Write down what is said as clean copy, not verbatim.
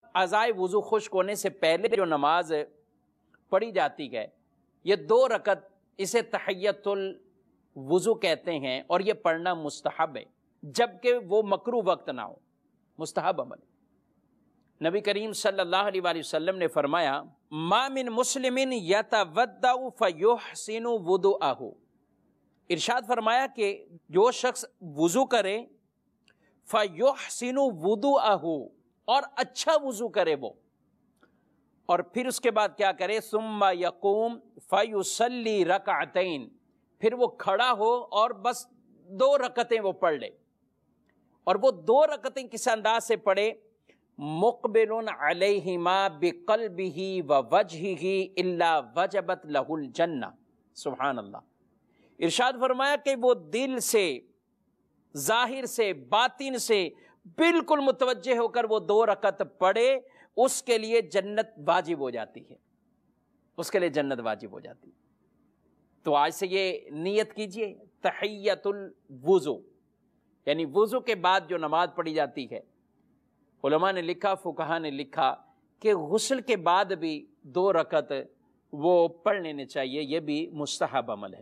اعضائے وضو خشک ہونے سے پہلے جو نماز پڑھی جاتی ہے یہ 2 رکعت، اسے تحیۃ الوضو کہتے ہیں، اور یہ پڑھنا مستحب ہے جبکہ وہ مکروہ وقت نہ ہو، مستحب عمل۔ نبی کریم صلی اللہ علیہ وآلہ وسلم نے فرمایا ما من مسلم یتودع فیحسن وضوءہ، ارشاد فرمایا کہ جو شخص وضو کرے فیحسن وضوءہ، اور اچھا وضو کرے وہ، اور پھر اس کے بعد کیا کرے ثم یقوم فیصلی رکعتین، پھر وہ کھڑا ہو اور بس 2 رکعتیں وہ پڑھ لے، اور وہ 2 رکعتیں کس انداز سے پڑھے، مقبل علیہما بقلبہ ووجہہ الا وجبت لہ الجنہ، سبحان اللہ۔ ارشاد فرمایا کہ وہ دل سے، ظاہر سے، باطن سے بالکل متوجہ ہو کر وہ 2 رکعت پڑھے، اس کے لیے جنت واجب ہو جاتی ہے، اس کے لیے جنت واجب ہو جاتی ہے۔ تو آج سے یہ نیت کیجئے، تحیۃ الوضو، یعنی وضو کے بعد جو نماز پڑھی جاتی ہے، علماء نے لکھا، فقہا نے لکھا کہ غسل کے بعد بھی 2 رکعت وہ پڑھ لینے چاہیے، یہ بھی مستحب عمل ہے۔